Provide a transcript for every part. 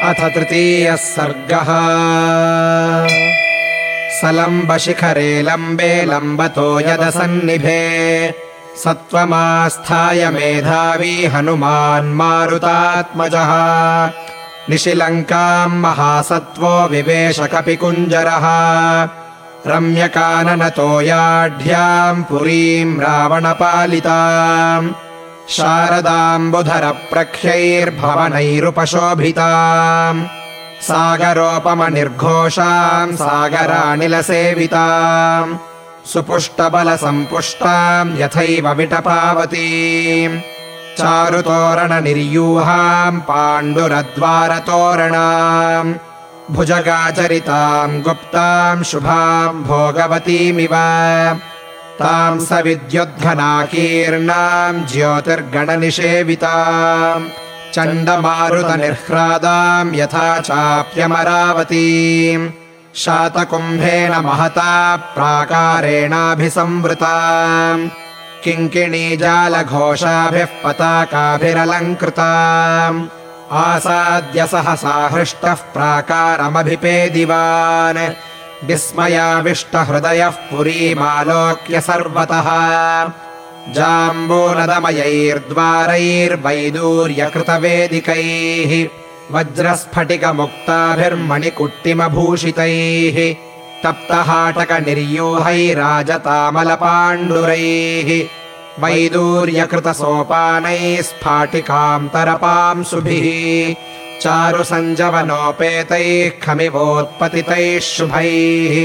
अथ तृतीयः सर्गः। सलम्बशिखरे लम्बे लम्बतो यदसन्निभे सत्त्वमास्थाय मेधावी हनुमान् मारुतात्मजः। निशिलङ्काम् महासत्त्वो विवेश कपिकुञ्जरः। रम्यकाननतोयाढ्याम् पुरीम् रावणपालिताम् शारदाम्बुधरप्रख्यैर्भवनैरुपशोभिताम् सागरोपमनिर्घोषाम् सागरानिलसेविताम् सुपुष्टबलसम्पुष्टाम् यथैव विटपावतीम् चारुतोरणनिर्यूहाम् पाण्डुरद्वारतोरणाम् भुजगाचरिताम् गुप्ताम् शुभाम् भोगवतीमिव ताम् सविद्युद्घनाकीर्णाम् ज्योतिर्गणनिषेविताम् चण्डमारुतनिह्रादाम् यथा चाप्यमरावतीम् शातकुम्भेन महता प्राकारेणाभिसंवृताम् किङ्किणीजालघोषाभिः पताकाभिरलङ्कृताम् आसाद्य सहसा हृष्टः प्राकारमभिपेदिवान् विस्मयाविष्टहृदयः पुरीमालोक्य सर्वतः जाम्बूनदमयैर्द्वारैर्वैदूर्यकृतवेदिकैः वज्रस्फटिकमुक्ताभिर्मणिकुट्टिमभूषितैः तप्तहाटकनिर्यूहैराजतामलपाण्डुरैः वैदूर्यकृतसोपानैः स्फाटिकान्तरपांसुभिः चारुसञ्जवनोपेतैः खमिवोत्पतितैः शुभैः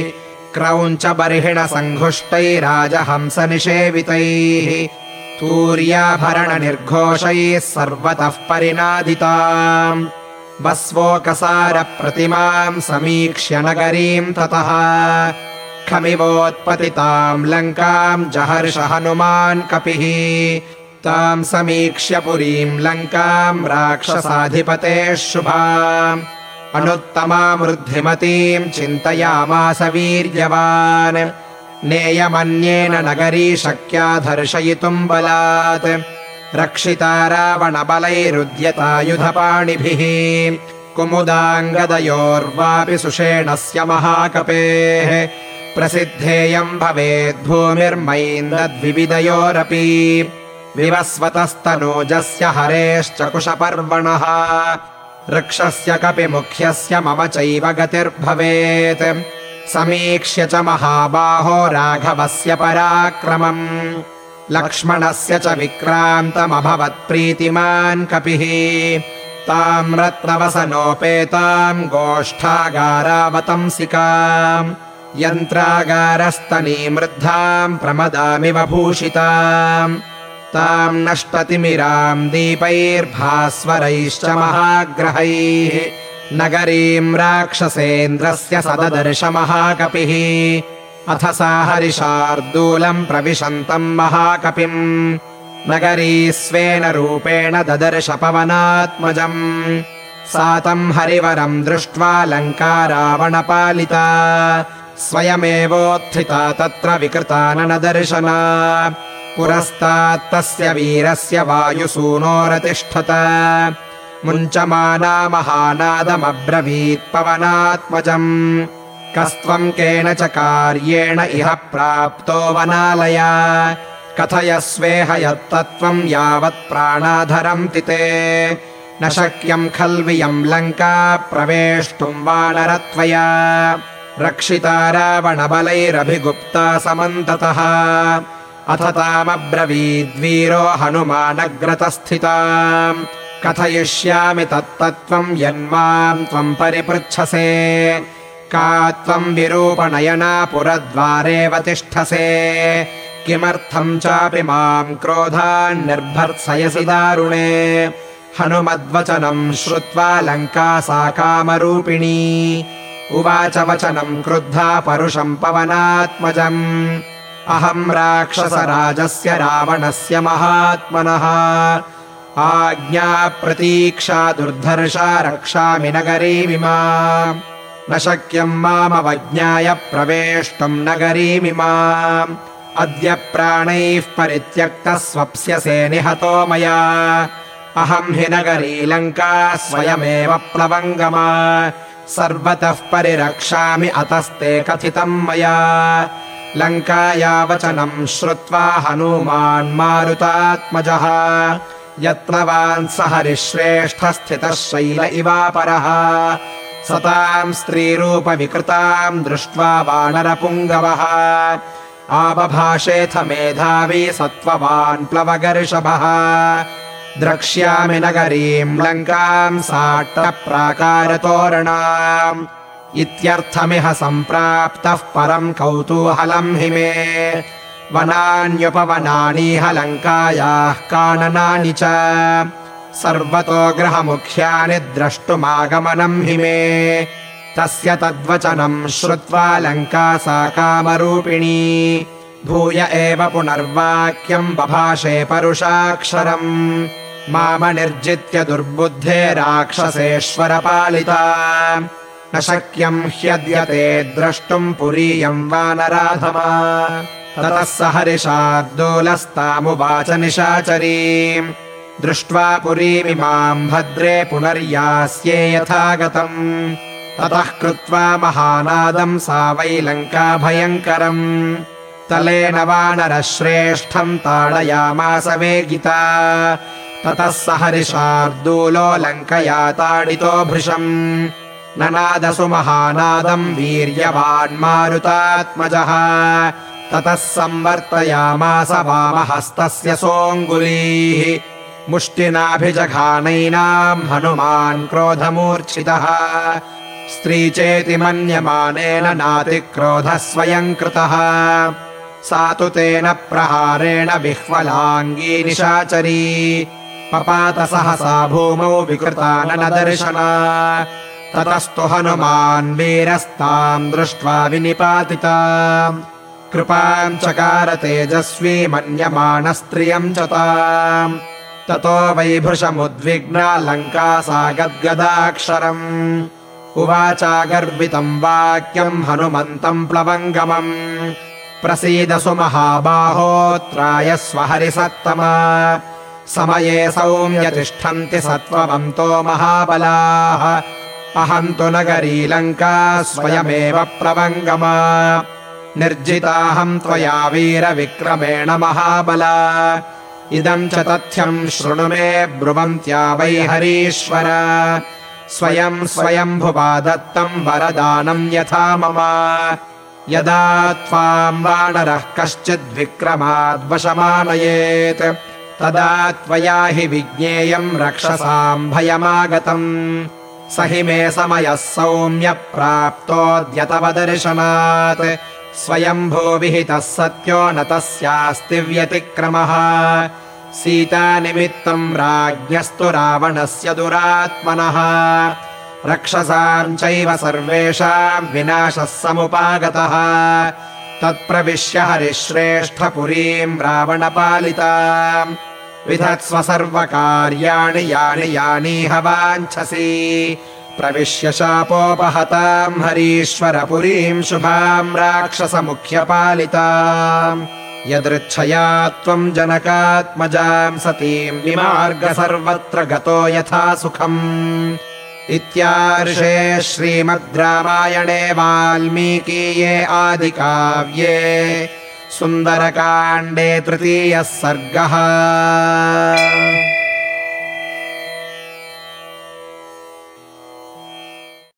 क्रौञ्चबर्हिणसङ्घुष्टैराजहंसनिषेवितैः तूर्याभरणनिर्घोषैः सर्वतः परिनादिताम् वस्वोकसारप्रतिमाम् समीक्ष्य नगरीम् ततः खमिवोत्पतिताम् लङ्काम् जहर्ष हनुमान् कपिः ताम् समीक्ष्य पुरीम् लङ्काम् राक्षसाधिपतेः शुभाम् अनुत्तमामृद्धिमतीम् चिन्तयामास वीर्यवान् नेयमन्येन नगरी शक्या दर्शयितुम् बलात् रक्षिता रावणबलैरुद्यतायुधपाणिभिः कुमुदाङ्गदयोर्वापि सुषेणस्य महाकपेः प्रसिद्धेयम् भवेद्भूमिर्मैन्दद्विविदयोरपि विवस्वतस्तनूजस्य हरेश्च कुशपर्वणः वृक्षस्य कपिमुख्यस्य मम चैव गतिर्भवेत् समीक्ष्य च महाबाहो राघवस्य पराक्रमम् लक्ष्मणस्य च विक्रान्तमभवत्प्रीतिमान् कपिः ताम् रत्नवसनोपेताम् गोष्ठागारावतंसिकाम् यन्त्रागारस्तनीमृद्धाम् प्रमदामिव भूषिताम् ताम् नष्टतिमिराम् दीपैर्भास्वरैश्च महाग्रहैः नगरीम् राक्षसेन्द्रस्य सददर्श महाकपिः अथ सा हरिशार्दूलम् प्रविशन्तम् महाकपिम् नगरी स्वेन रूपेण ददर्श पवनात्मजम् सा तम् हरिवरम् दृष्ट्वा लङ्का रावणपालिता स्वयमेवोत्थिता तत्र विकृता ननदर्शना पुरस्तात्तस्य वीरस्य वायुसूनोरतिष्ठत मुञ्चमाना महानादमब्रवीत् पवनात्मजम् कस्त्वम् केन च कार्येण इह प्राप्तो वनालया कथयस्वेह यत्तत्त्वम् यावत् प्राणाधरन्ति ते न शक्यम् खल्वियम् लङ्का प्रवेष्टुम् वानरत्वया रक्षिता रावणबलैरभिगुप्ता समन्ततः अथ तामब्रवीद्वीरो हनुमानग्रतस्थिताम् कथयिष्यामि तत्तत्त्वम् यन्माम् त्वम् परिपृच्छसे का त्वम् विरूपणयना पुरद्वारेव तिष्ठसे किमर्थम् चापि माम् क्रोधान्निर्भर्त्सयसि दारुणे हनुमद्वचनम् श्रुत्वा लङ्का सा कामरूपिणी उवाच वचनम् क्रुद्धा परुषम् पवनात्मजम् अहम् राक्षसराजस्य रावणस्य महात्मनः आज्ञाप्रतीक्षा दुर्धर्षा रक्षामि नगरीमिमाम् न शक्यम् मामवज्ञाय प्रवेष्टुम् नगरीमिमाम् अद्य प्राणैः परित्यक्तः स्वप्स्यसे निहतो मया अहम् हि नगरी लङ्का स्वयमेव प्लवङ्गमा सर्वतः परिरक्षामि अतस्ते कथितम् मया लङ्काया वचनम् श्रुत्वा हनूमान् मारुतात्मजः यत्नवान् स हरिश्रेष्ठस्थितः शैल इवापरः सताम् स्त्रीरूपविकृताम् दृष्ट्वा वानरपुङ्गवः आबभाषेऽथ मेधावी सत्त्ववान् प्लवगर्षभः द्रक्ष्यामि नगरीम् लङ्काम् साट्टप्राकारतोरणाम् इत्यर्थमिह सम्प्राप्तः परम् कौतूहलम् हि मे वनान्युपवनानीह लङ्कायाः काननानि च सर्वतो गृहमुख्यानि द्रष्टुमागमनम् हि मे तस्य तद्वचनम् श्रुत्वा लङ्का सा कामरूपिणी भूय एव पुनर्वाक्यम् बभाषे परुषाक्षरम् मामनिर्जित्य दुर्बुद्धे राक्षसेश्वरपालिता न शक्यम् ह्यद्यते द्रष्टुम् पुरीयम् वानराधमा ततः स हरिशार्दूलस्तामुवाच निशाचरीम् दृष्ट्वा पुरीमिमाम् भद्रे पुनर्यास्ये यथागतम् ततः कृत्वा महानादम् सा वै लङ्का भयङ्करम् तलेन वानरश्रेष्ठम् ताडयामास वेगिता ततः स हरिशार्दूलो लङ्कया ताडितो भृशम् ननादसु महानादम् वीर्यवान् मारुतात्मजः ततः संवर्तयामास वामहस्तस्य सोऽङ्गुलीः मुष्टिनाभिजघानैनाम् हनुमान् क्रोधमूर्च्छितः स्त्री चेति मन्यमानेन नातिक्रोधः स्वयम् कृतः सा तु तेन प्रहारेण विह्वलाङ्गी निशाचरी पपात सहसा भूमौ विकृताननदर्शना ततस्तु हनुमान् वीरस्ताम् दृष्ट्वा विनिपातिताम् कृपाम् चकार तेजस्वी मन्यमानस्त्रियम् च ताम् ततो वैभृशमुद्विग्ना लङ्का सा गद्गदाक्षरम् उवाचागर्वितम् वाक्यम् हनुमन्तम् प्लवङ्गमम् प्रसीदसु महाबाहोऽत्रायस्व हरिसत्तमा समये सौम्य तिष्ठन्ति सत्त्ववन्तो महाबलाः अहम् तु नगरी लङ्का स्वयमेव प्लवङ्गमा निर्जिताहम् त्वया वीरविक्रमेण महाबला इदम् च तथ्यम् शृणु मे ब्रुवन्त्या वै हरीश्वर स्वयम् स्वयम्भुवा दत्तम् वरदानम् यथा मम यदा त्वाम् वानरः कश्चिद्विक्रमाद्वशमानयेत् तदा त्वया हि विज्ञेयम् रक्षसाम् भयमागतम् स हि मे समयः सौम्य प्राप्तोऽद्य तव दर्शनात् स्वयम्भूविहितः सत्यो न तस्यास्ति व्यतिक्रमः सीतानिमित्तम् राज्ञस्तु रावणस्य दुरात्मनः रक्षसाम् चैव सर्वेषाम् विनाशः समुपागतः तत्प्रविश्य हरिश्रेष्ठपुरीम् रावणपालिताम् विधत्स्व सर्वकार्याणि यानि यानीह वाञ्छसि प्रविश्य शापोपहताम् हरीश्वरपुरीम् शुभाम् राक्षसमुख्यपालिताम् यदृच्छया त्वम् जनकात्मजाम् सतीम् विमार्ग सर्वत्र गतो यथा सुखम् इत्यार्षे श्रीमद् रामायणे वाल्मीकीये आदिकाव्ये सुन्दरकाण्डे 3. सर्गः।